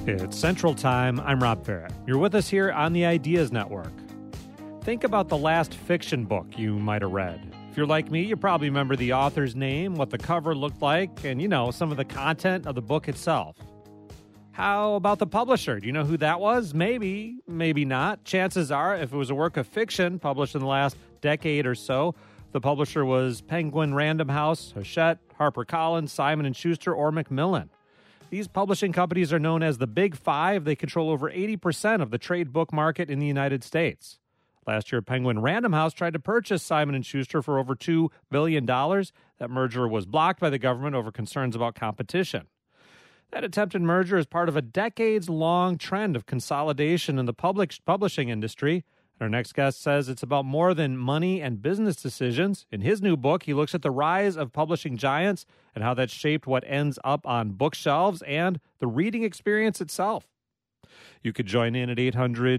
It's Central Time. I'm Rob Barrett. You're with us here on the Ideas Network. Think about the last fiction book you might have read. If you're like me, you probably remember the author's name, what the cover looked like, and, some of the content of the book itself. How about the publisher? Do you know who that was? Maybe, maybe not. Chances are, if it was a work of fiction published in the last decade or so, the publisher was Penguin Random House, Hachette, HarperCollins, Simon & Schuster, or Macmillan. These publishing companies are known as the Big Five. They control over 80% of the trade book market in the United States. Last year, Penguin Random House tried to purchase Simon & Schuster for over $2 billion. That merger was blocked by the government over concerns about competition. That attempted merger is part of a decades-long trend of consolidation in the publishing industry. Our next guest says it's about more than money and business decisions. In his new book, he looks at the rise of publishing giants and how that's shaped what ends up on bookshelves and the reading experience itself. You could join in at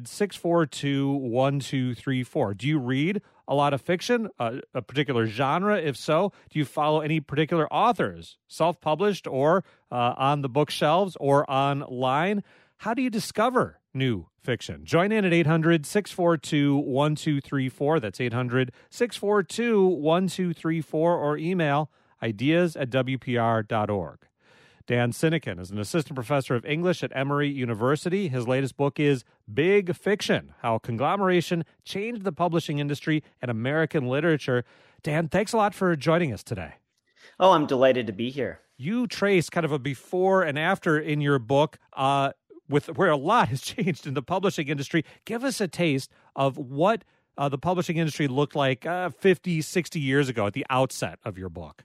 800-642-1234. Do you read a lot of fiction, a particular genre? If so, do you follow any particular authors, self-published or on the bookshelves or online? How do you discover new fiction? Join in at 800-642-1234. That's 800-642-1234 or email ideas@wpr.org. Dan Sinekin is an assistant professor of English at Emory University. His latest book is Big Fiction, How Conglomeration Changed the Publishing Industry and American Literature. Dan, thanks a lot for joining us today. Oh, I'm delighted to be here. You trace kind of a before and after in your book with where a lot has changed in the publishing industry. Give us a taste of what the publishing industry looked like 50, 60 years ago at the outset of your book.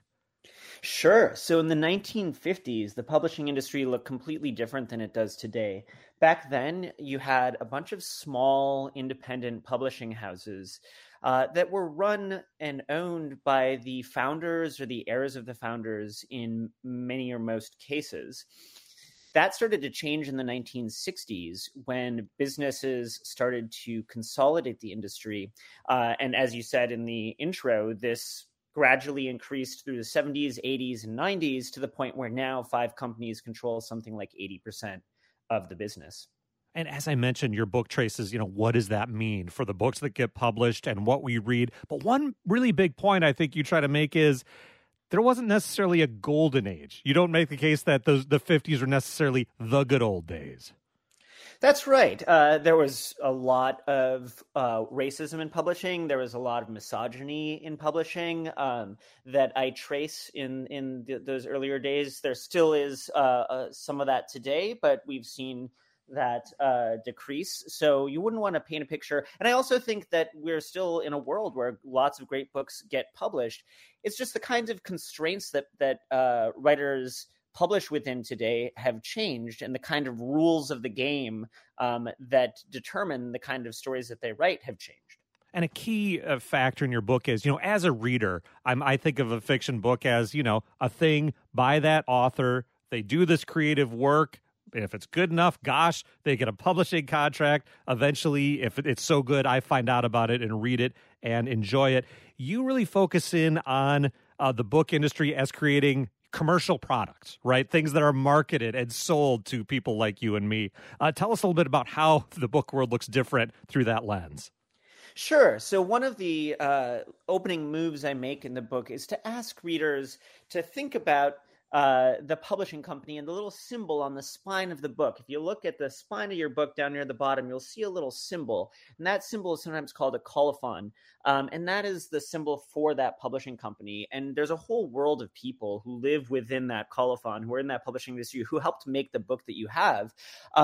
Sure. So in the 1950s, the publishing industry looked completely different than it does today. Back then, you had a bunch of small independent publishing houses that were run and owned by the founders or the heirs of the founders in many or most cases. That started to change in the 1960s when businesses started to consolidate the industry. And as you said in the intro, this gradually increased through the 70s, 80s, and 90s to the point where now 5 companies control something like 80% of the business. And as I mentioned, your book traces, what does that mean for the books that get published and what we read? But one really big point I think you try to make is there wasn't necessarily a golden age. You don't make the case that the 50s are necessarily the good old days. That's right. There was a lot of racism in publishing. There was a lot of misogyny in publishing that I trace in those earlier days. There still is some of that today, but we've seen that decrease. So you wouldn't want to paint a picture. And I also think that we're still in a world where lots of great books get published. It's just the kinds of constraints that writers publish within today have changed, and the kind of rules of the game that determine the kind of stories that they write have changed. And a key factor in your book is, as a reader, I think of a fiction book as, a thing by that author. They do this creative work. If it's good enough, gosh, they get a publishing contract. Eventually, if it's so good, I find out about it and read it and enjoy it. You really focus in on the book industry as creating commercial products, right? Things that are marketed and sold to people like you and me. Tell us a little bit about how the book world looks different through that lens. Sure. So one of the opening moves I make in the book is to ask readers to think about the publishing company and the little symbol on the spine of the book. If you look at the spine of your book down near the bottom, you'll see a little symbol. And that symbol is sometimes called a colophon. And that is the symbol for that publishing company. And there's a whole world of people who live within that colophon, who are in that publishing industry, who helped make the book that you have.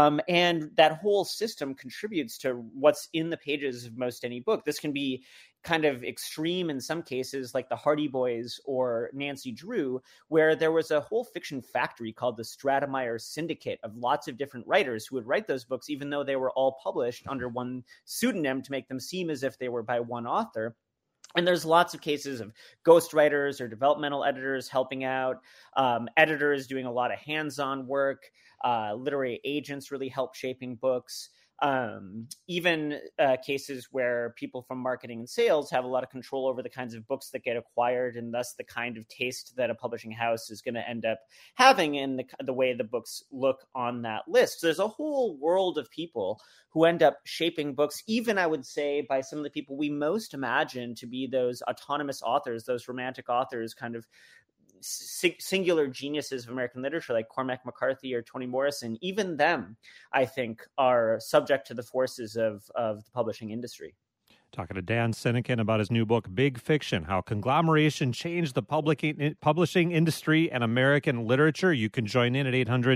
And that whole system contributes to what's in the pages of most any book. This can be kind of extreme in some cases, like the Hardy Boys or Nancy Drew, where there was a whole fiction factory called the Stratemeyer Syndicate of lots of different writers who would write those books, even though they were all published under one pseudonym to make them seem as if they were by one author. And there's lots of cases of ghostwriters or developmental editors helping out, editors doing a lot of hands-on work, literary agents really help shaping books. even cases where people from marketing and sales have a lot of control over the kinds of books that get acquired, and thus the kind of taste that a publishing house is going to end up having in the way the books look on that list. So there's a whole world of people who end up shaping books, even I would say by some of the people we most imagine to be those autonomous authors, those romantic authors, kind of singular geniuses of American literature like Cormac McCarthy or Toni Morrison. Even them, I think, are subject to the forces of the publishing industry. Talking to Dan Sinykin about his new book, Big Fiction, How Conglomeration Changed the Publishing Industry and American Literature. You can join in at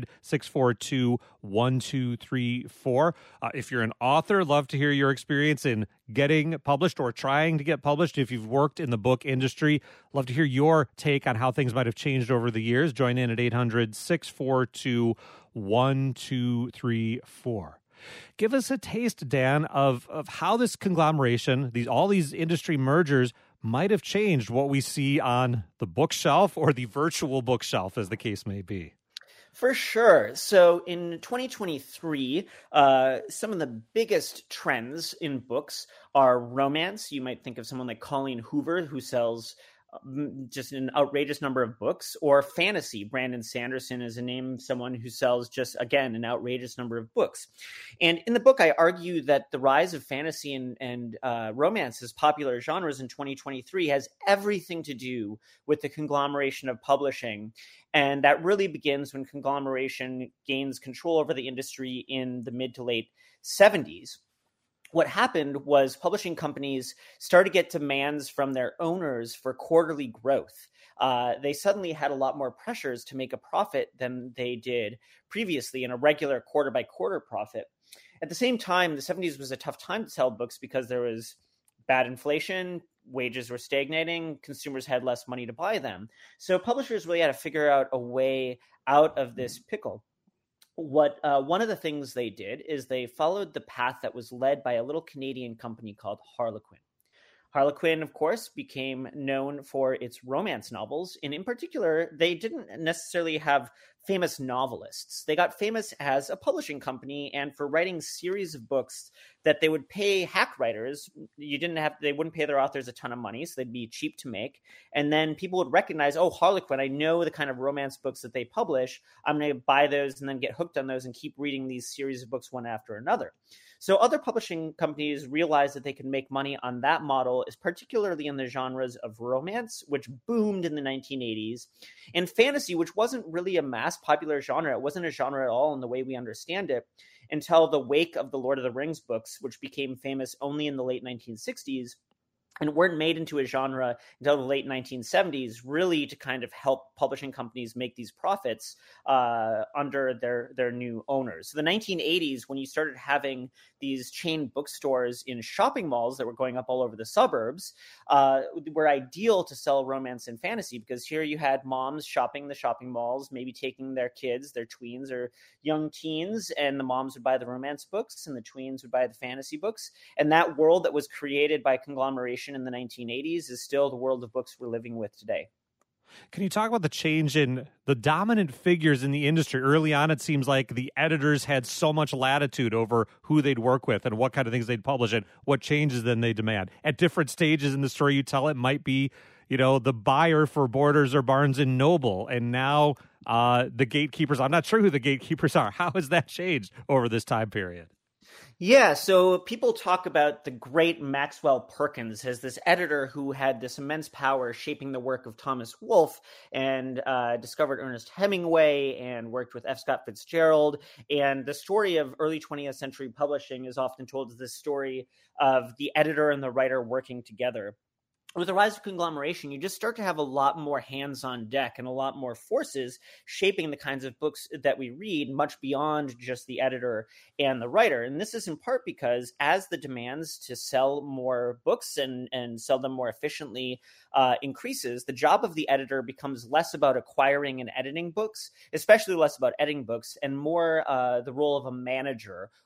800-642-1234. If you're an author, love to hear your experience in getting published or trying to get published. If you've worked in the book industry, love to hear your take on how things might have changed over the years. Join in at 800-642-1234. Give us a taste, Dan, of how this conglomeration, all these industry mergers might have changed what we see on the bookshelf or the virtual bookshelf, as the case may be. For sure. So in 2023, some of the biggest trends in books are romance. You might think of someone like Colleen Hoover, who sells just an outrageous number of books, or fantasy. Brandon Sanderson is a name, someone who sells just, again, an outrageous number of books. And in the book, I argue that the rise of fantasy and romance as popular genres in 2023 has everything to do with the conglomeration of publishing. And that really begins when conglomeration gains control over the industry in the mid to late 70s. What happened was publishing companies started to get demands from their owners for quarterly growth. They suddenly had a lot more pressures to make a profit than they did previously in a regular quarter by quarter profit. At the same time, the 70s was a tough time to sell books because there was bad inflation, wages were stagnating, consumers had less money to buy them. So publishers really had to figure out a way out of this pickle. One of the things they did is they followed the path that was led by a little Canadian company called Harlequin. Harlequin, of course, became known for its romance novels, and in particular, they didn't necessarily have famous novelists. They got famous as a publishing company and for writing series of books that they would pay hack writers. They wouldn't pay their authors a ton of money, so they'd be cheap to make. And then people would recognize, oh, Harlequin, I know the kind of romance books that they publish. I'm going to buy those and then get hooked on those and keep reading these series of books one after another. So other publishing companies realized that they could make money on that model, particularly in the genres of romance, which boomed in the 1980s, and fantasy, which wasn't really a mass popular genre. It wasn't a genre at all in the way we understand it until the wake of the Lord of the Rings books, which became famous only in the late 1960s and weren't made into a genre until the late 1970s, really to kind of help publishing companies make these profits under their new owners. So the 1980s, when you started having these chain bookstores in shopping malls that were going up all over the suburbs, were ideal to sell romance and fantasy, because here you had moms shopping the shopping malls, maybe taking their kids, their tweens or young teens, and the moms would buy the romance books and the tweens would buy the fantasy books. And that world that was created by conglomeration in the 1980s is still the world of books we're living with today. Can you talk about the change in the dominant figures in the industry? Early on, it seems like the editors had so much latitude over who they'd work with and what kind of things they'd publish and what changes then they demand. At different stages in the story you tell, it might be, the buyer for Borders or Barnes and Noble. And now the gatekeepers, I'm not sure who the gatekeepers are. How has that changed over this time period? Yeah, so people talk about the great Maxwell Perkins as this editor who had this immense power shaping the work of Thomas Wolfe and discovered Ernest Hemingway and worked with F. Scott Fitzgerald. And the story of early 20th century publishing is often told as this story of the editor and the writer working together. With the rise of conglomeration, you just start to have a lot more hands on deck and a lot more forces shaping the kinds of books that we read, much beyond just the editor and the writer. And this is in part because as the demands to sell more books and sell them more efficiently increases, the job of the editor becomes less about acquiring and editing books, especially less about editing books, and more the role of a manager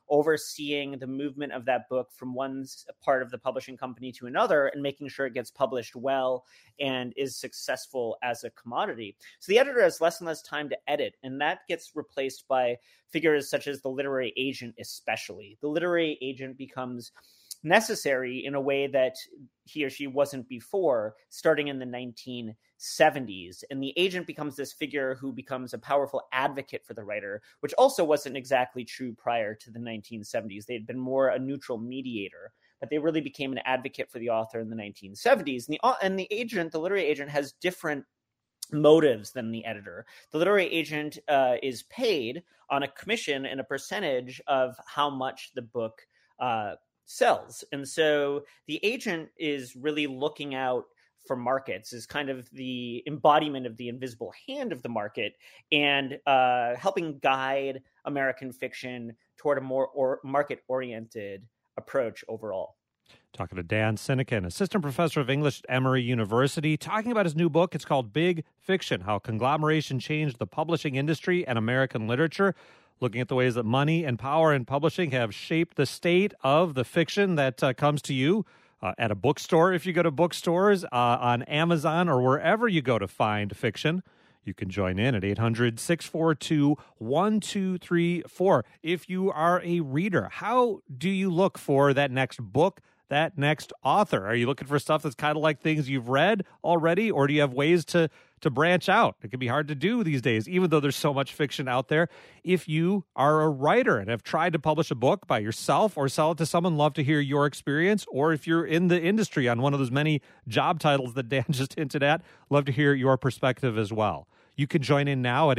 overseeing the movement of that book from one part of the publishing company to another and making sure it gets published well and is successful as a commodity. So the editor has less and less time to edit, and that gets replaced by figures such as the literary agent, especially. The literary agent becomes necessary in a way that he or she wasn't before, starting in the 1970s. And the agent becomes this figure who becomes a powerful advocate for the writer, which also wasn't exactly true prior to the 1970s. They had been more a neutral mediator, but they really became an advocate for the author in the 1970s. And the agent, the literary agent, has different motives than the editor. The literary agent is paid on a commission and a percentage of how much the book sells. And so the agent is really looking out for markets, is kind of the embodiment of the invisible hand of the market, and helping guide American fiction toward a more market-oriented approach overall. Talking to Dan Sinykin, assistant professor of English at Emory University, talking about his new book. It's called Big Fiction: How Conglomeration Changed the Publishing Industry and American Literature, looking at the ways that money and power in publishing have shaped the state of the fiction that comes to you at a bookstore. If you go to bookstores, on Amazon, or wherever you go to find fiction. You can join in at 800-642-1234. If you are a reader, how do you look for that next book, that next author? Are you looking for stuff that's kind of like things you've read already, or do you have ways to branch out? It can be hard to do these days, even though there's so much fiction out there. If you are a writer and have tried to publish a book by yourself or sell it to someone, love to hear your experience. Or if you're in the industry on one of those many job titles that Dan just hinted at, love to hear your perspective as well. You can join in now at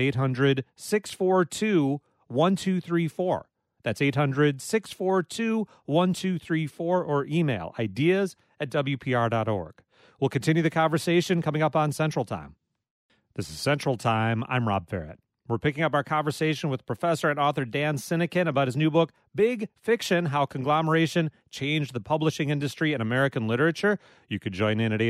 800-642-1234. That's 800-642-1234, or email ideas@wpr.org. We'll continue the conversation coming up on Central Time. This is Central Time. I'm Rob Ferret. We're picking up our conversation with professor and author Dan Sinykin about his new book, Big Fiction: How Conglomeration Changed the Publishing Industry and American Literature. You could join in at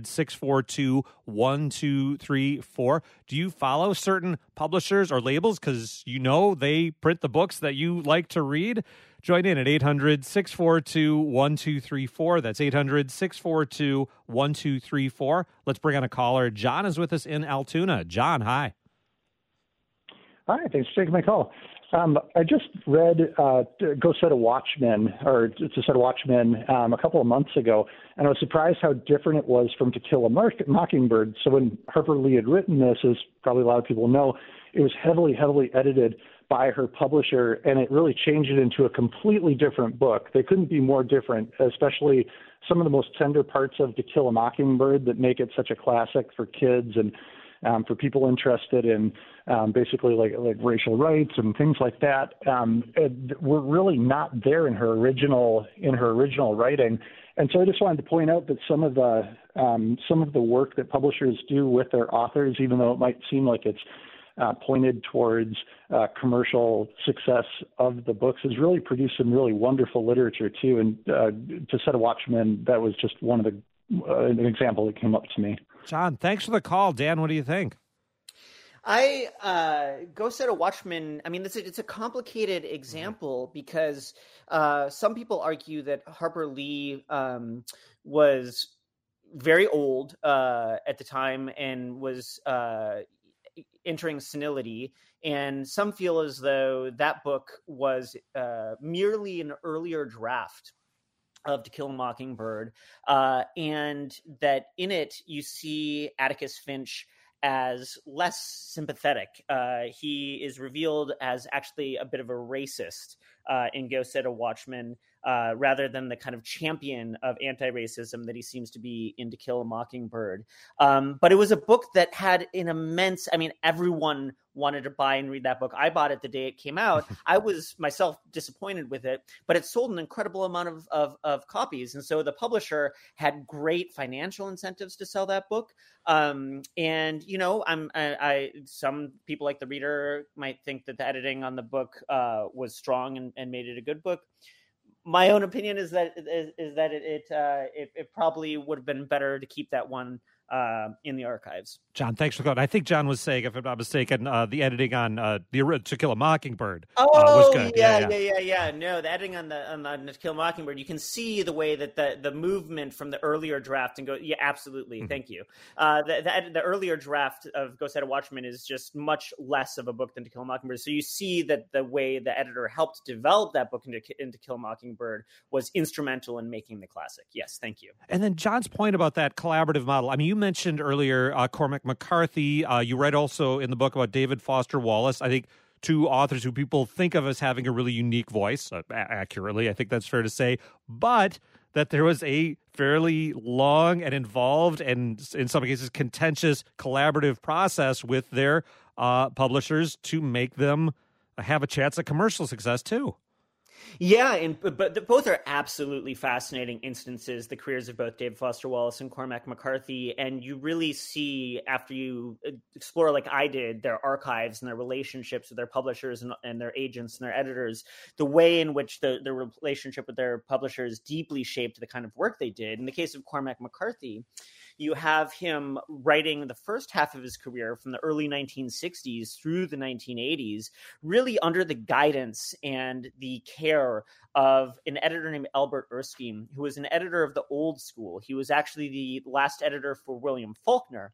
800-642-1234. Do you follow certain publishers or labels because you know they print the books that you like to read? Join in at 800-642-1234. That's 800-642-1234. Let's bring on a caller. John is with us in Altoona. John, hi. Hi, thanks for taking my call. I just read Go Set a Watchman, or It's a Set of Watchmen, a couple of months ago, and I was surprised how different it was from To Kill a Mockingbird. So when Harper Lee had written this, as probably a lot of people know, it was heavily edited by her publisher, and it really changed it into a completely different book. They couldn't be more different, especially some of the most tender parts of To Kill a Mockingbird that make it such a classic for kids and for people interested in basically like racial rights and things like that. Were really not there in her original writing. And so I just wanted to point out that some of the work that publishers do with their authors, even though it might seem like it's pointed towards commercial success of the books, has really produced some really wonderful literature too. And To Set a Watchman, that was just one of the an example that came up to me. John, thanks for the call. Dan, what do you think? Go Set a Watchman. I mean, it's a complicated example because some people argue that Harper Lee was very old at the time and was entering senility, and some feel as though that book was merely an earlier draft of To Kill a Mockingbird, and that in it you see Atticus Finch as less sympathetic. He is revealed as actually a bit of a racist in Go Set a Watchman, rather than the kind of champion of anti-racism that he seems to be in To Kill a Mockingbird. But it was a book that had an immense, I mean, everyone wanted to buy and read that book. I bought it the day it came out. I was myself disappointed with it, but it sold an incredible amount of copies. And so the publisher had great financial incentives to sell that book. And, you know, some people like the reader might think that the editing on the book was strong and made it a good book. My own opinion is that it probably would have been better to keep that one in the archives. John, thanks for going. I think John was saying, if I'm not mistaken, the editing on To Kill a Mockingbird was good. Yeah. No, the editing on the To Kill a Mockingbird, you can see the way that the movement from the earlier draft and go. Yeah, absolutely. Mm-hmm. Thank you. The earlier draft of Go Set a Watchman is just much less of a book than To Kill a Mockingbird. So you see that the way the editor helped develop that book into To Kill a Mockingbird was instrumental in making the classic. Yes, thank you. And then John's point about that collaborative model. I mean, you mentioned earlier Cormac McCarthy. You read also in the book about David Foster Wallace. I think two authors who people think of as having a really unique voice, accurately. I think that's fair to say. But that there was a fairly long and involved and in some cases contentious collaborative process with their publishers to make them have a chance at commercial success too. Yeah, but both are absolutely fascinating instances, the careers of both David Foster Wallace and Cormac McCarthy. And you really see, after you explore, like I did, their archives and their relationships with their publishers and their agents and their editors, the way in which the relationship with their publishers deeply shaped the kind of work they did. In the case of Cormac McCarthy, you have him writing the first half of his career from the early 1960s through the 1980s, really under the guidance and the care of an editor named Albert Erskine, who was an editor of the old school. He was actually the last editor for William Faulkner,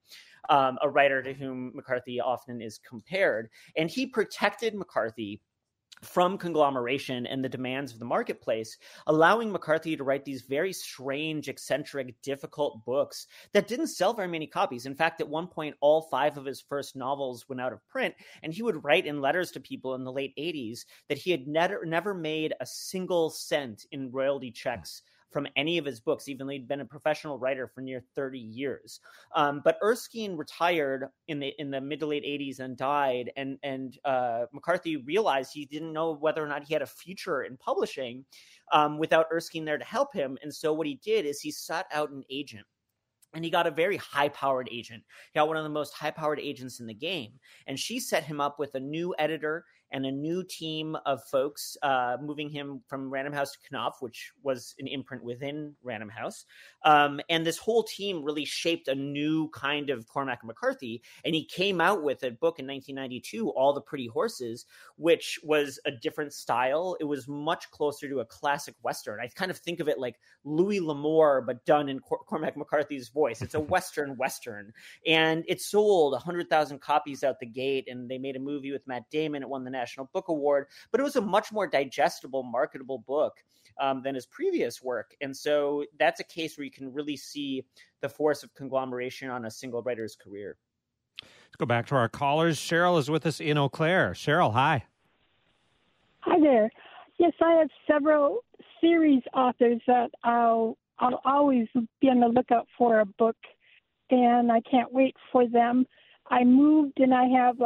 a writer to whom McCarthy often is compared. And he protected McCarthy from conglomeration and the demands of the marketplace, allowing McCarthy to write these very strange, eccentric, difficult books that didn't sell very many copies. In fact, at one point, all 5 of his first novels went out of print, and he would write in letters to people in the late 80s that he had never made a single cent in royalty checks from any of his books, even though he'd been a professional writer for near 30 years. But Erskine retired in the mid to late 80s and died, and McCarthy realized he didn't know whether or not he had a future in publishing without Erskine there to help him. And so what he did is he sought out an agent. And he got a very high-powered agent. He got one of the most high-powered agents in the game. And she set him up with a new editor and a new team of folks, moving him from Random House to Knopf, which was an imprint within Random House. And this whole team really shaped a new kind of Cormac McCarthy. And he came out with a book in 1992, All the Pretty Horses, which was a different style. It was much closer to a classic Western. I kind of think of it like Louis L'Amour, but done in Cormac McCarthy's voice. It's a Western. And it sold 100,000 copies out the gate. And they made a movie with Matt Damon. It won the National Book Award, but it was a much more digestible, marketable book than his previous work. And so that's a case where you can really see the force of conglomeration on a single writer's career. Let's go back to our callers. Cheryl is with us in Eau Claire. Cheryl, hi. Hi there. Yes, I have several series authors that I'll always be on the lookout for a book, and I can't wait for them. I moved and I have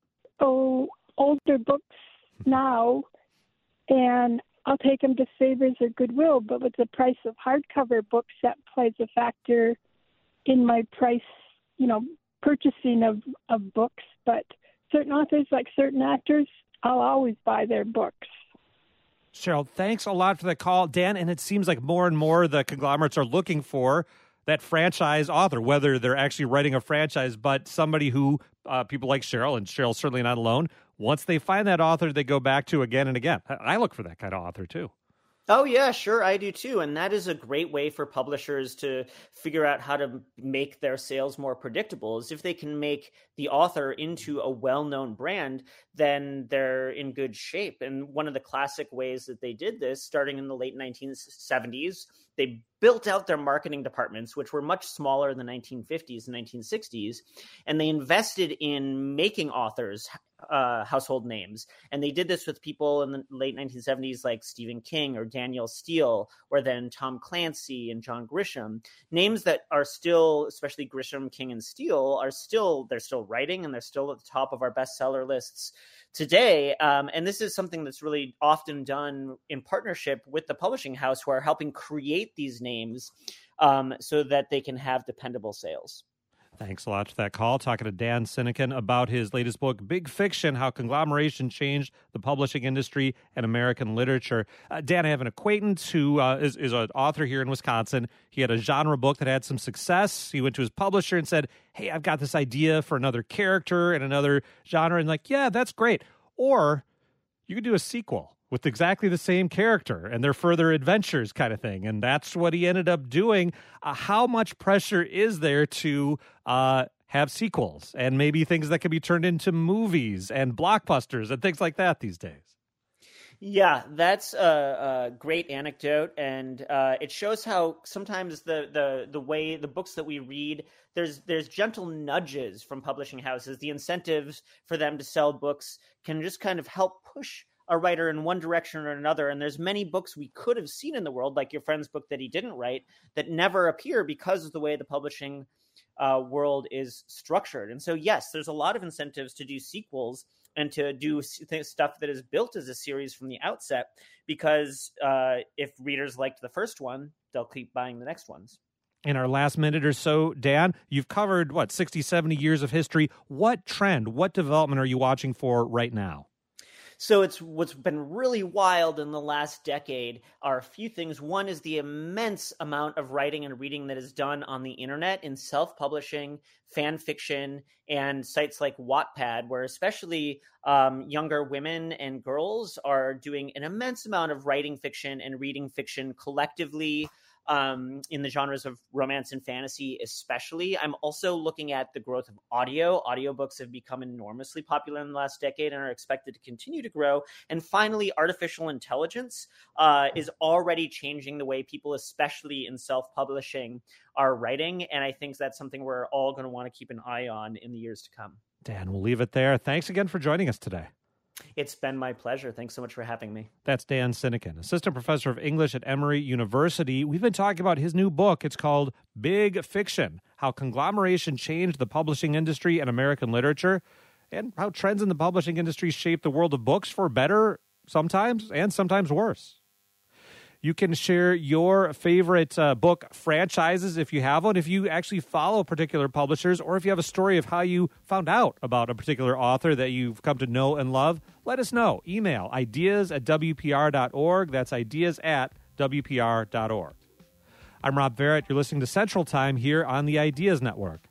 older books now, and I'll take them to Savers or Goodwill, but with the price of hardcover books, that plays a factor in my price, purchasing of books. But certain authors, like certain actors, I'll always buy their books. Cheryl, thanks a lot for the call. Dan, and it seems like more and more the conglomerates are looking for that franchise author, whether they're actually writing a franchise, but somebody who people like Cheryl, and Cheryl's certainly not alone, once they find that author, they go back to again and again. I look for that kind of author too. Oh, yeah, sure. I do, too. And that is a great way for publishers to figure out how to make their sales more predictable. Is if they can make the author into a well-known brand, then they're in good shape. And one of the classic ways that they did this, starting in the late 1970s, they built out their marketing departments, which were much smaller in the 1950s and 1960s, and they invested in making authors household names. And they did this with people in the late 1970s like Stephen King or Daniel Steele, or then Tom Clancy and John Grisham, names that are still, especially Grisham, King, and Steele, they're still writing, and they're still at the top of our bestseller lists today. And this is something that's really often done in partnership with the publishing house, who are helping create these names so that they can have dependable sales. Thanks a lot for that call. Talking to Dan Sinekin about his latest book, Big Fiction, How Conglomeration Changed the Publishing Industry and American Literature. Dan, I have an acquaintance who is an author here in Wisconsin. He had a genre book that had some success. He went to his publisher and said, hey, I've got this idea for another character and another genre. And like, yeah, that's great. Or you could do a sequel with exactly the same character and their further adventures kind of thing. And that's what he ended up doing. How much pressure is there to have sequels and maybe things that can be turned into movies and blockbusters and things like that these days? Yeah, that's a great anecdote, and it shows how sometimes the way the books that we read, there's gentle nudges from publishing houses. The incentives for them to sell books can just kind of help push a writer in one direction or another. And there's many books we could have seen in the world, like your friend's book that he didn't write, that never appear because of the way the publishing world is structured. And so, yes, there's a lot of incentives to do sequels and to do stuff that is built as a series from the outset, because if readers liked the first one, they'll keep buying the next ones. In our last minute or so, Dan, you've covered, 60, 70 years of history. What trend, what development are you watching for right now? So it's what's been really wild in the last decade are a few things. One is the immense amount of writing and reading that is done on the internet in self-publishing, fan fiction, and sites like Wattpad, where especially younger women and girls are doing an immense amount of writing fiction and reading fiction collectively, in the genres of romance and fantasy especially. I'm also looking at the growth of audio. Audiobooks have become enormously popular in the last decade and are expected to continue to grow. And finally, artificial intelligence is already changing the way people, especially in self-publishing, are writing. And I think that's something we're all going to want to keep an eye on in the years to come. Dan, we'll leave it there. Thanks again for joining us today. It's been my pleasure. Thanks so much for having me. That's Dan Sinekin, assistant professor of English at Emory University. We've been talking about his new book. It's called Big Fiction, How Conglomeration Changed the Publishing Industry and American Literature, and how trends in the publishing industry shape the world of books for better sometimes and sometimes worse. You can share your favorite book franchises if you have one, if you actually follow particular publishers, or if you have a story of how you found out about a particular author that you've come to know and love. Let us know. Email ideas@wpr.org. That's ideas@wpr.org. I'm Rob Barrett. You're listening to Central Time here on the Ideas Network.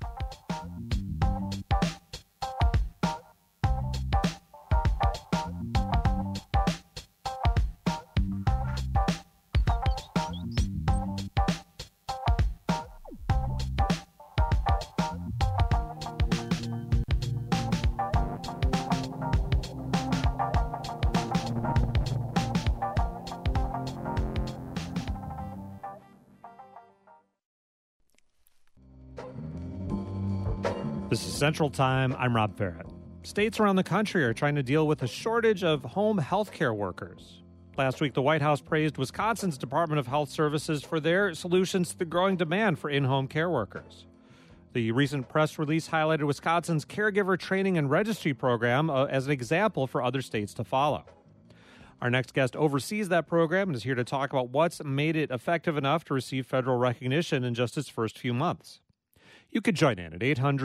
This is Central Time. I'm Rob Barrett. States around the country are trying to deal with a shortage of home health care workers. Last week, the White House praised Wisconsin's Department of Health Services for their solutions to the growing demand for in-home care workers. The recent press release highlighted Wisconsin's caregiver training and registry program as an example for other states to follow. Our next guest oversees that program and is here to talk about what's made it effective enough to receive federal recognition in just its first few months. You could join in at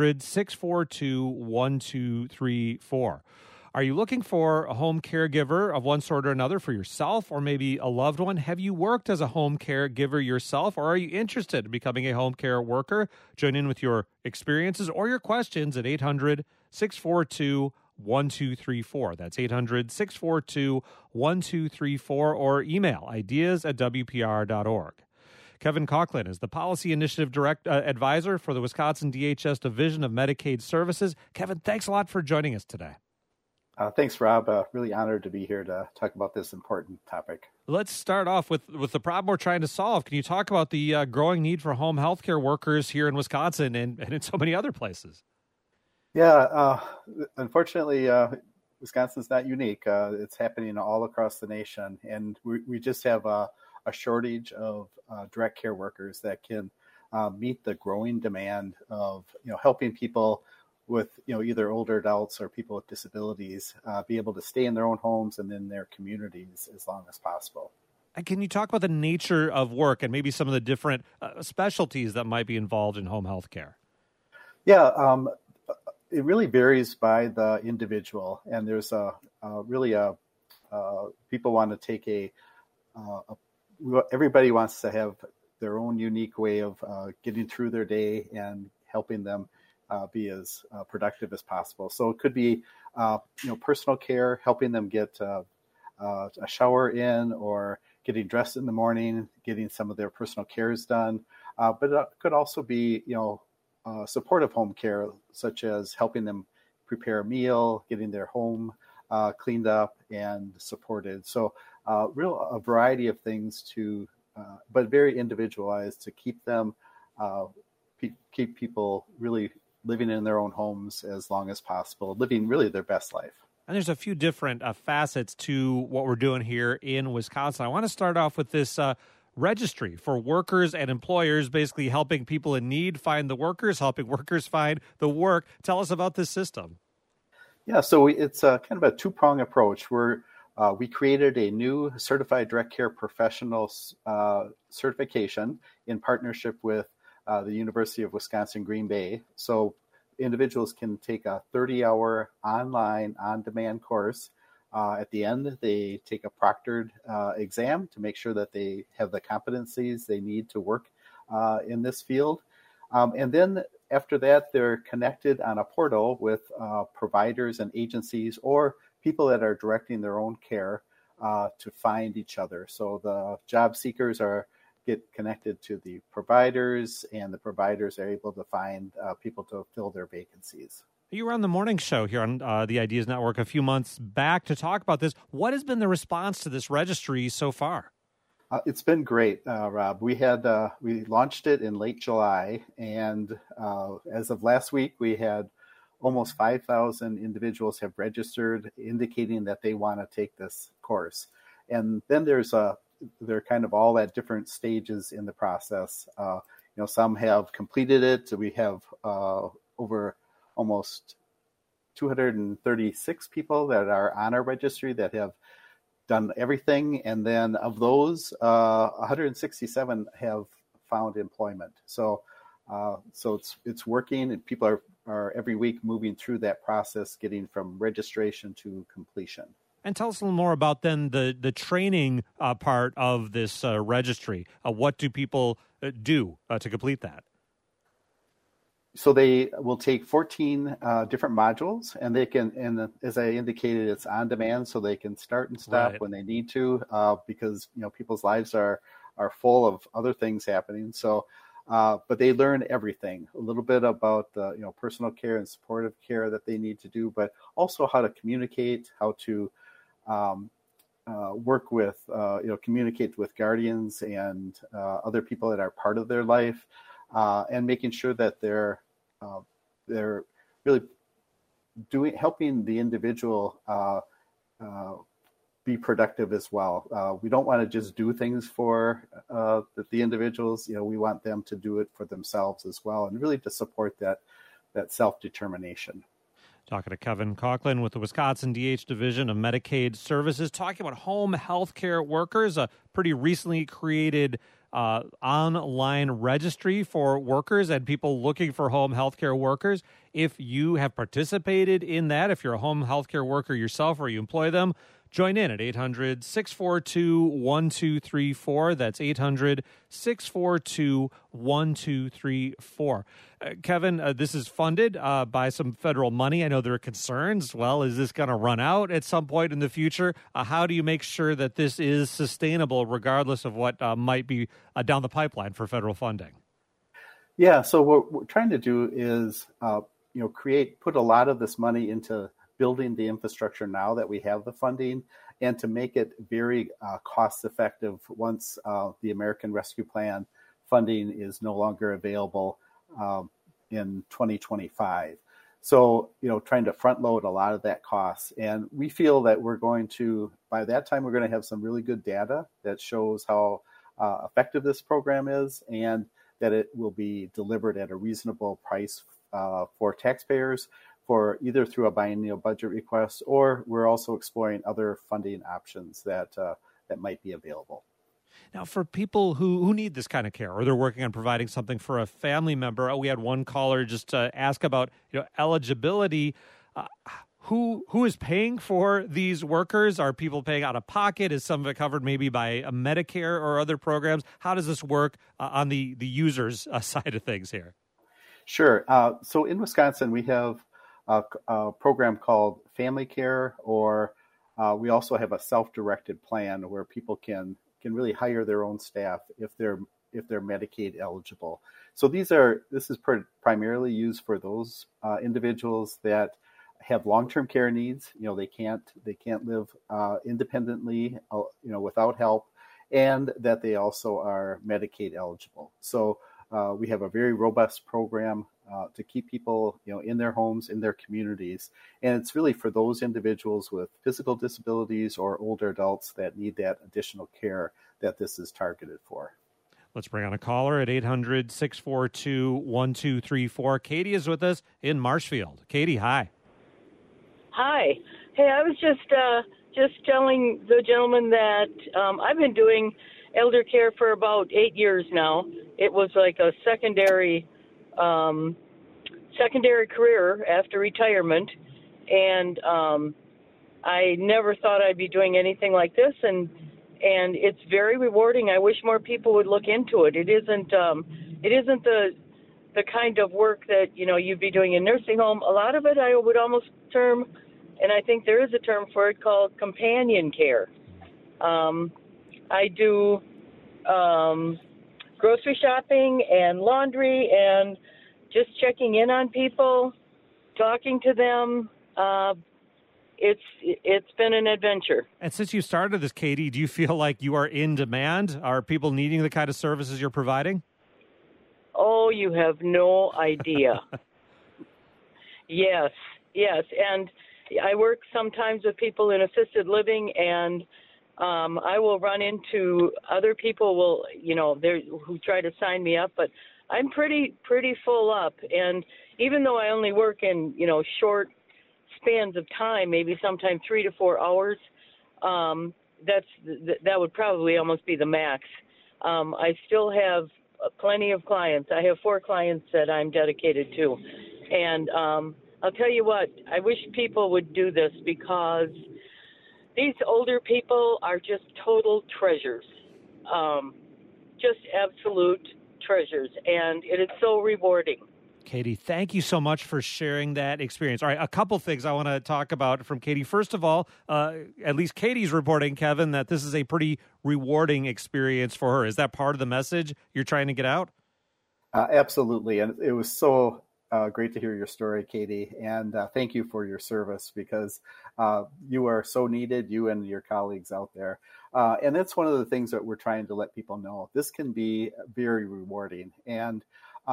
800-642-1234. Are you looking for a home caregiver of one sort or another for yourself or maybe a loved one? Have you worked as a home caregiver yourself, or are you interested in becoming a home care worker? Join in with your experiences or your questions at 800-642-1234. That's 800-642-1234, or email ideas@wpr.org. Kevin Coughlin is the Policy Initiative Advisor for the Wisconsin DHS Division of Medicaid Services. Kevin, thanks a lot for joining us today. Thanks, Rob. Really honored to be here to talk about this important topic. Let's start off with the problem we're trying to solve. Can you talk about the growing need for home health care workers here in Wisconsin and in so many other places? Yeah, unfortunately, Wisconsin's not unique. It's happening all across the nation, and we just have a shortage of direct care workers that can meet the growing demand of helping people with either older adults or people with disabilities be able to stay in their own homes and in their communities as long as possible. And can you talk about the nature of work and maybe some of the different specialties that might be involved in home health care? Yeah, it really varies by the individual, and there's people want to take everybody wants to have their own unique way of getting through their day and helping them be as productive as possible. So it could be, personal care, helping them get a shower in, or getting dressed in the morning, getting some of their personal cares done. But it could also be, supportive home care, such as helping them prepare a meal, getting their home cleaned up and supported. So a variety of things but very individualized to keep them, keep people really living in their own homes as long as possible, living really their best life. And there's a few different facets to what we're doing here in Wisconsin. I want to start off with this registry for workers and employers, basically helping people in need find the workers, helping workers find the work. Tell us about this system. Yeah, so it's kind of a two-prong approach. We created a new Certified Direct Care Professional certification in partnership with the University of Wisconsin Green Bay. So individuals can take a 30-hour online on-demand course. At the end, they take a proctored exam to make sure that they have the competencies they need to work in this field. And then after that, they're connected on a portal with providers and agencies or people that are directing their own care to find each other. So the job seekers get connected to the providers, and the providers are able to find people to fill their vacancies. You were on the morning show here on the Ideas Network a few months back to talk about this. What has been the response to this registry so far? It's been great, Rob. We launched it in late July, and as of last week, we had almost 5,000 individuals have registered, indicating that they want to take this course. And then they're kind of all at different stages in the process. Some have completed it. We have over almost 236 people that are on our registry that have done everything. And then of those, 167 have found employment. So it's working, and people are every week moving through that process, getting from registration to completion. And tell us a little more about then the training part of this registry. What do people do to complete that? So they will take 14 different modules, and they can, and as I indicated, it's on demand, so they can start and stop when they need to, because people's lives are full of other things happening. So, but they learn everything, a little bit about the personal care and supportive care that they need to do, but also how to communicate, how to work with, communicate with guardians and other people that are part of their life. And making sure that they're really helping the individual be productive as well. We don't want to just do things for the individuals. We want them to do it for themselves as well, and really to support that self-determination. Talking to Kevin Coughlin with the Wisconsin DH Division of Medicaid Services, talking about home health care workers, a pretty recently created online registry for workers and people looking for home health care workers. If you have participated in that, if you're a home health care worker yourself or you employ them, join in at 800-642-1234. That's 800-642-1234. Kevin, this is funded by some federal money. I know there are concerns. Well, is this going to run out at some point in the future? How do you make sure that this is sustainable regardless of what might be down the pipeline for federal funding? Yeah, so what we're trying to do is, put a lot of this money into building the infrastructure now that we have the funding, and to make it very cost effective once the American Rescue Plan funding is no longer available in 2025. So, trying to front load a lot of that cost. And we feel that by that time, we're going to have some really good data that shows how effective this program is, and that it will be delivered at a reasonable price for taxpayers, for either through a biennial budget request, or we're also exploring other funding options that might be available. Now, for people who need this kind of care, or they're working on providing something for a family member, we had one caller just ask about eligibility. Who is paying for these workers? Are people paying out of pocket? Is some of it covered maybe by a Medicare or other programs? How does this work on the user's side of things here? Sure. So in Wisconsin, we have a program called Family Care, or we also have a self-directed plan where people can really hire their own staff if they're Medicaid eligible. So this is primarily used for those individuals that have long-term care needs. They can't live independently, without help, and that they also are Medicaid eligible. So we have a very robust program to keep people, in their homes, in their communities, and it's really for those individuals with physical disabilities or older adults that need that additional care that this is targeted for. Let's bring on a caller at 800-642-1234. Katie is with us in Marshfield. Katie, hi. Hi. Hey, I was just telling the gentleman that I've been doing elder care for about 8 years now. It was like a secondary career after retirement, and I never thought I'd be doing anything like this, and it's very rewarding. I wish more people would look into it. It isn't the kind of work that you'd be doing in nursing home. A lot of it I would almost term, and I think there is a term for it, called companion care. I do grocery shopping and laundry and just checking in on people, talking to them. It's been an adventure. And since you started this, Katie, do you feel like you are in demand? Are people needing the kind of services you're providing? Oh, you have no idea. Yes. And I work sometimes with people in assisted living, and I will run into other people who try to sign me up, but I'm pretty full up. And even though I only work in, short spans of time, maybe sometimes 3 to 4 hours, that would probably almost be the max. I still have plenty of clients. I have 4 clients that I'm dedicated to. And I'll tell you what, I wish people would do this, because these older people are just total treasures, just absolute treasures, and it is so rewarding. Katie, thank you so much for sharing that experience. All right, a couple things I want to talk about from Katie. First of all, at least Katie's reporting, Kevin, that this is a pretty rewarding experience for her. Is that part of the message you're trying to get out? Absolutely, and it was so great to hear your story, Katie, and thank you for your service, because you are so needed, you and your colleagues out there. And that's one of the things that we're trying to let people know. This can be very rewarding and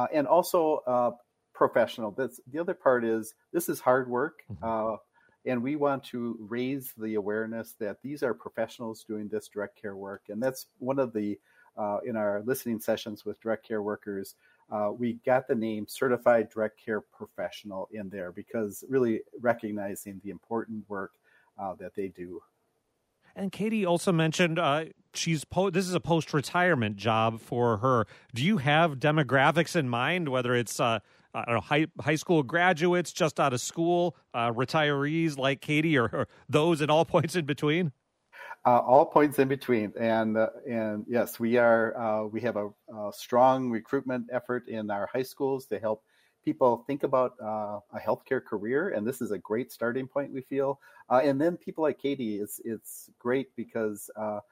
also professional. The other part is this is hard work, and we want to raise the awareness that these are professionals doing this direct care work. And that's one of the, in our listening sessions with direct care workers, we got the name Certified Direct Care Professional in there, because really recognizing the important work that they do. And Katie also mentioned this is a post-retirement job for her. Do you have demographics in mind, whether it's high school graduates just out of school, retirees like Katie, or those at all points in between? All points in between, and yes, we have a strong recruitment effort in our high schools to help people think about a healthcare career, and this is a great starting point, we feel. And then people like Katie, it's great because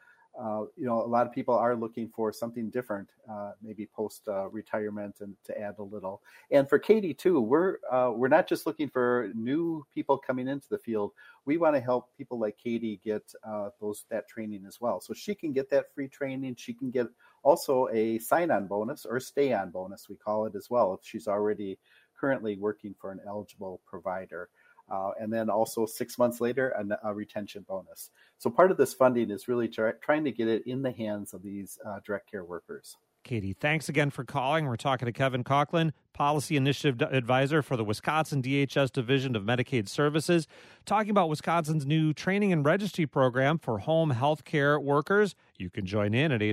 a lot of people are looking for something different, maybe post retirement, and to add a little. And for Katie too, we're not just looking for new people coming into the field. We want to help people like Katie get that training as well, so she can get that free training. She can get also a sign-on bonus, or stay-on bonus, we call it as well, if she's already currently working for an eligible provider. And then also 6 months later, a retention bonus. So part of this funding is really trying to get it in the hands of these direct care workers. Katie, thanks again for calling. We're talking to Kevin Coughlin, Policy Initiative Advisor for the Wisconsin DHS Division of Medicaid Services, talking about Wisconsin's new training and registry program for home health care workers. You can join in at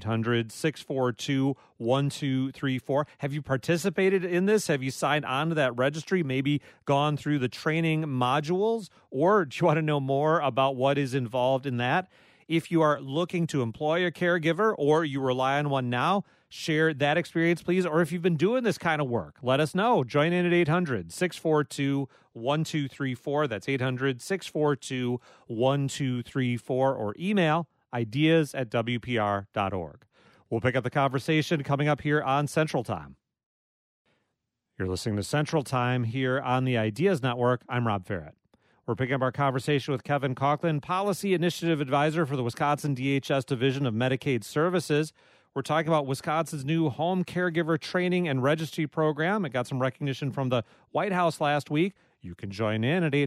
800-642-1234. Have you participated in this? Have you signed on to that registry, maybe gone through the training modules? Or do you want to know more about what is involved in that? If you are looking to employ a caregiver or you rely on one now, share that experience, please. Or if you've been doing this kind of work, let us know. Join in at 800-642-1234. That's 800-642-1234. Or email ideas@wpr.org. We'll pick up the conversation coming up here on Central Time. You're listening to Central Time here on the Ideas Network. I'm Rob Ferret. We're picking up our conversation with Kevin Coughlin, Policy Initiative Advisor for the Wisconsin DHS Division of Medicaid Services. We're talking about Wisconsin's new home caregiver training and registry program. It got some recognition from the White House last week. You can join in at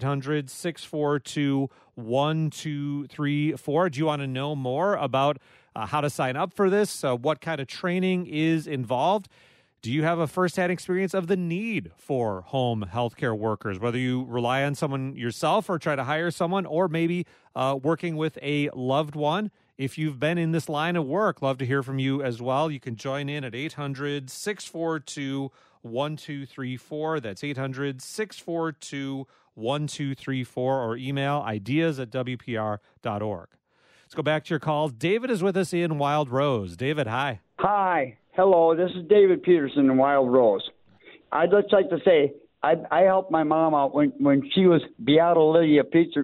800-642-1234. Do you want to know more about how to sign up for this? What kind of training is involved? Do you have a firsthand experience of the need for home healthcare workers, whether you rely on someone yourself or try to hire someone, or maybe working with a loved one? If you've been in this line of work, love to hear from you as well. You can join in at 800-642-1234. That's 800-642-1234, or email ideas@wpr.org. Let's go back to your calls. David is with us in Wild Rose. David, hi. Hi. Hello, this is David Peterson in Wild Rose. I'd just like to say I helped my mom out when she was Beata Lydia Peterson,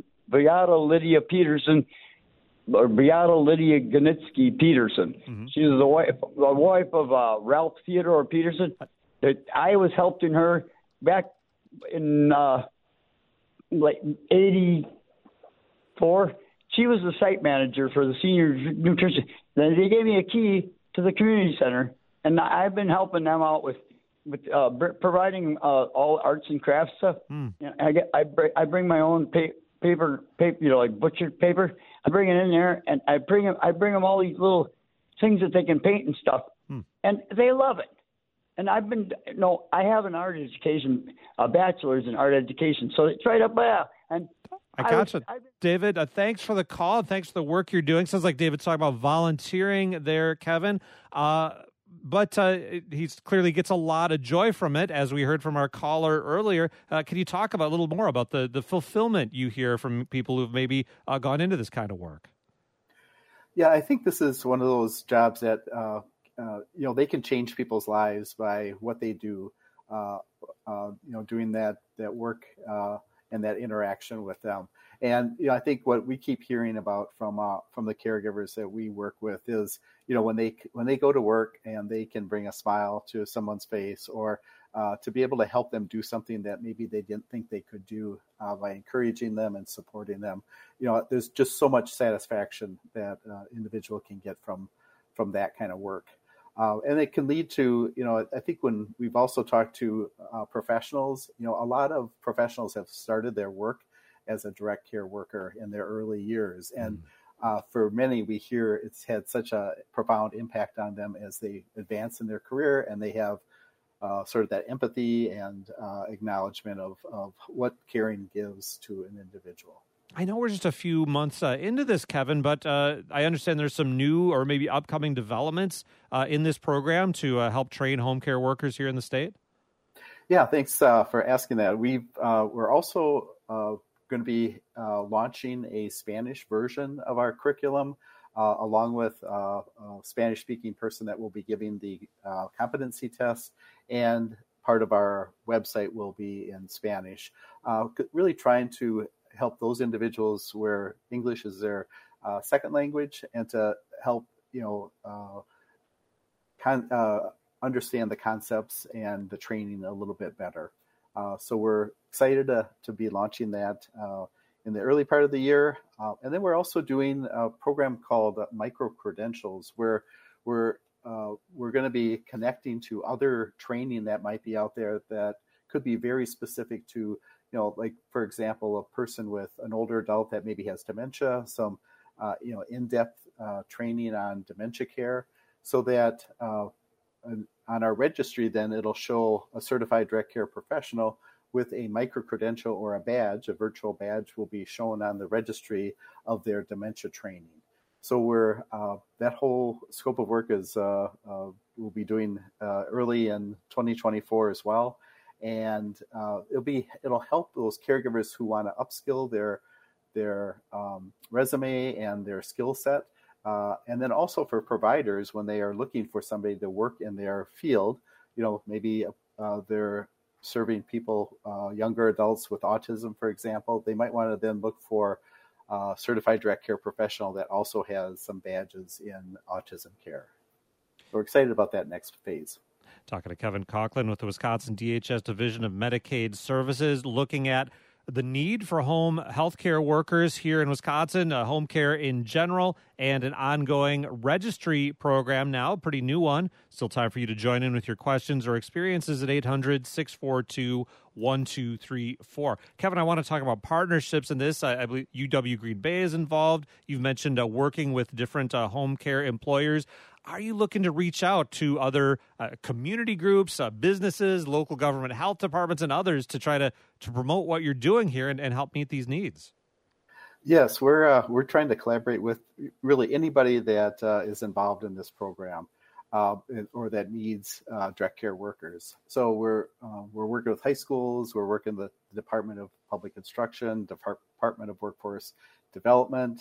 or Beata Lydia Ganitsky Peterson. Mm-hmm. She was the wife of Ralph Theodore Peterson. I was helping her back in like 84. She was the site manager for the senior nutrition. Then they gave me a key to the community center, and I've been helping them out with providing all arts and crafts stuff. Mm. I bring my own paper, like butchered paper. I bring it in there, and I bring them all these little things that they can paint and stuff, and they love it. And I have an art education, a bachelor's in art education, so it's right up there. And I gotcha. David, thanks for the call. Thanks for the work you're doing. Sounds like David's talking about volunteering there, Kevin. But he clearly gets a lot of joy from it, as we heard from our caller earlier. Can you talk about a little more about the fulfillment you hear from people who've maybe gone into this kind of work? Yeah, I think this is one of those jobs that, they can change people's lives by what they do, doing that work and that interaction with them. And I think what we keep hearing about from the caregivers that we work with is, when they go to work and they can bring a smile to someone's face, or to be able to help them do something that maybe they didn't think they could do by encouraging them and supporting them. There's just so much satisfaction that individual can get from that kind of work. And it can lead to, I think when we've also talked to professionals, a lot of professionals have started their work as a direct care worker in their early years. And for many, we hear it's had such a profound impact on them as they advance in their career, and they have sort of that empathy and acknowledgement of what caring gives to an individual. I know we're just a few months into this, Kevin, but I understand there's some new or maybe upcoming developments in this program to help train home care workers here in the state. Yeah, thanks for asking that. We're also going to be launching a Spanish version of our curriculum, along with a Spanish-speaking person that will be giving the competency test, and part of our website will be in Spanish, really trying to help those individuals where English is their second language, and to help understand the concepts and the training a little bit better. So we're excited to be launching that in the early part of the year. And then we're also doing a program called Micro Credentials, where we're going to be connecting to other training that might be out there that could be very specific to, like, for example, a person with an older adult that maybe has dementia, some, in-depth training on dementia care, so that on our registry, then it'll show a certified direct care professional with a micro-credential or a badge. A virtual badge will be shown on the registry of their dementia training. So that whole scope of work is we'll be doing early in 2024 as well, and it'll help those caregivers who want to upskill their resume and their skill set, and then also for providers when they are looking for somebody to work in their field. Maybe they're serving people, younger adults with autism, for example. They might want to then look for certified direct care professional that also has some badges in autism care. We're excited about that next phase. Talking to Kevin Coughlin with the Wisconsin DHS Division of Medicaid Services, looking at the need for home health care workers here in Wisconsin, home care in general, and an ongoing registry program now, a pretty new one. Still time for you to join in with your questions or experiences at 800-642-1234. Kevin, I want to talk about partnerships in this. I believe UW Green Bay is involved. You've mentioned working with different home care employers. Are you looking to reach out to other community groups, businesses, local government health departments, and others to try to promote what you're doing here and help meet these needs? Yes, we're trying to collaborate with really anybody that is involved in this program or that needs direct care workers. So we're working with high schools. We're working with the Department of Public Instruction, Department of Workforce Development,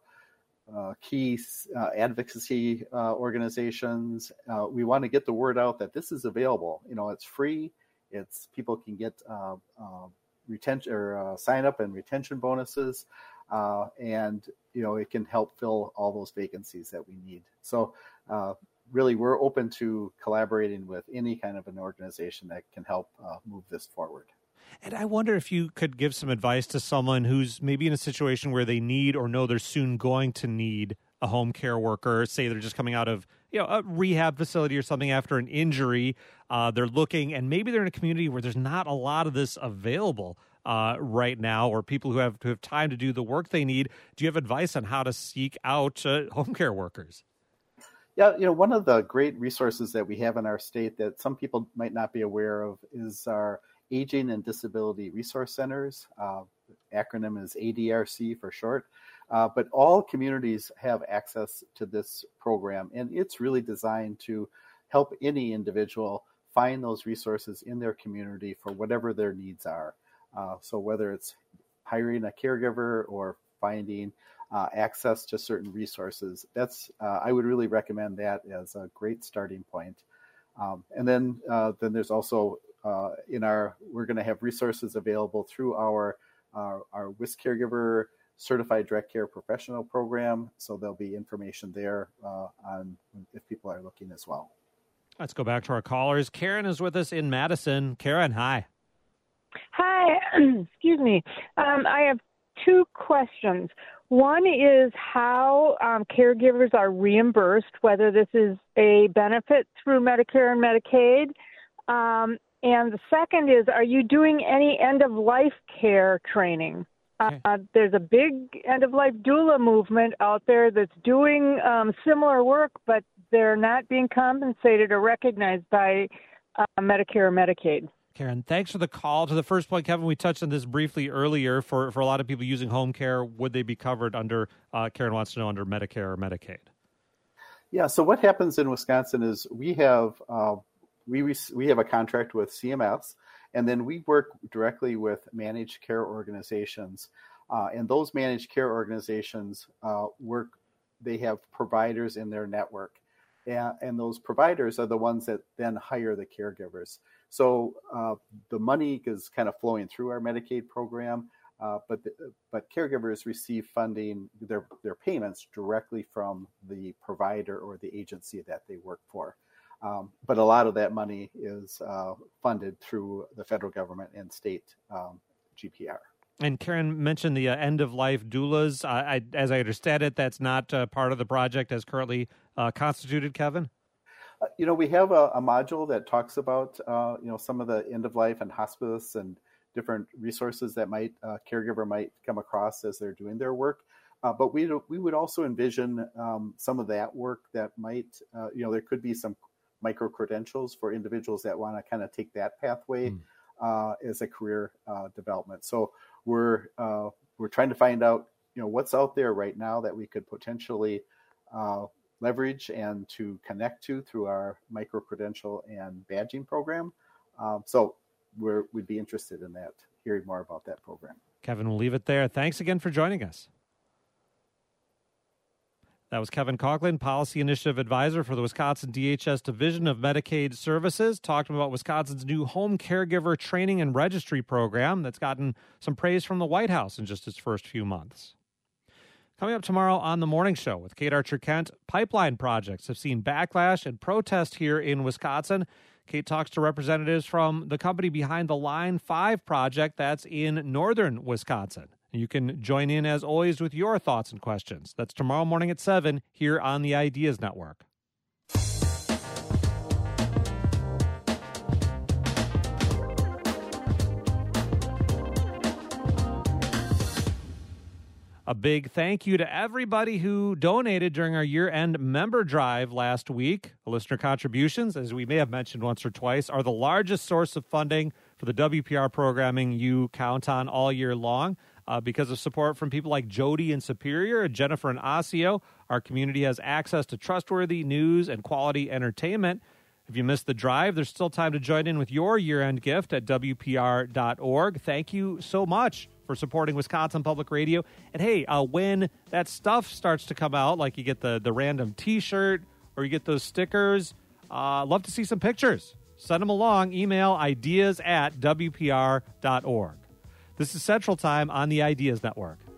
key advocacy organizations. We want to get the word out that this is available. It's free. People can get retention or sign up and retention bonuses, and it can help fill all those vacancies that we need. So really, we're open to collaborating with any kind of an organization that can help move this forward. And I wonder if you could give some advice to someone who's maybe in a situation where they need or know they're soon going to need a home care worker. Say they're just coming out of a rehab facility or something after an injury. They're looking, and maybe they're in a community where there's not a lot of this available right now, or people who have time to do the work they need. Do you have advice on how to seek out home care workers? Yeah, one of the great resources that we have in our state that some people might not be aware of is our Aging and Disability Resource Centers. Acronym is ADRC for short. But all communities have access to this program, and it's really designed to help any individual find those resources in their community for whatever their needs are. So whether it's hiring a caregiver or finding access to certain resources, I would really recommend that as a great starting point. And then there's also we're going to have resources available through our WIS Caregiver Certified Direct Care Professional program. So there'll be information there on if people are looking as well. Let's go back to our callers. Karen is with us in Madison. Karen, hi. Hi. Excuse me. I have two questions. One is how caregivers are reimbursed, whether this is a benefit through Medicare and Medicaid. And the second is, are you doing any end-of-life care training? There's a big end-of-life doula movement out there that's doing similar work, but they're not being compensated or recognized by Medicare or Medicaid. Karen, thanks for the call. To the first point, Kevin, we touched on this briefly earlier. For a lot of people using home care, would they be covered under, Karen wants to know, under Medicare or Medicaid? Yeah, so what happens in Wisconsin is we have a contract with CMS, and then we work directly with managed care organizations. And those managed care organizations they have providers in their network. And those providers are the ones that then hire the caregivers. So the money is kind of flowing through our Medicaid program, but caregivers receive funding, their payments directly from the provider or the agency that they work for. But a lot of that money is funded through the federal government and state GPR. And Karen mentioned the end-of-life doulas. As I understand it, that's not part of the project as currently constituted, Kevin? We have a module that talks about, some of the end-of-life and hospice and different resources that caregiver might come across as they're doing their work. But we would also envision some of that work that might, there could be some micro-credentials for individuals that want to kind of take that pathway as a career development. So we're trying to find out, what's out there right now that we could potentially leverage and to connect to through our micro-credential and badging program. So we'd be interested in that, hearing more about that program. Kevin, we'll leave it there. Thanks again for joining us. That was Kevin Coughlin, Policy Initiative Advisor for the Wisconsin DHS Division of Medicaid Services, talking about Wisconsin's new home caregiver training and registry program that's gotten some praise from the White House in just its first few months. Coming up tomorrow on The Morning Show with Kate Archer-Kent, pipeline projects have seen backlash and protest here in Wisconsin. Kate talks to representatives from the company behind the Line 5 project that's in northern Wisconsin. You can join in, as always, with your thoughts and questions. That's tomorrow morning at 7 here on the Ideas Network. A big thank you to everybody who donated during our year-end member drive last week. The listener contributions, as we may have mentioned once or twice, are the largest source of funding for the WPR programming you count on all year long. Because of support from people like Jody in Superior, Jennifer in Osseo, our community has access to trustworthy news and quality entertainment. If you missed the drive, there's still time to join in with your year-end gift at WPR.org. Thank you so much for supporting Wisconsin Public Radio. And hey, when that stuff starts to come out, like you get the random T-shirt or you get those stickers, love to see some pictures. Send them along. Email ideas@WPR.org. This is Central Time on the Ideas Network.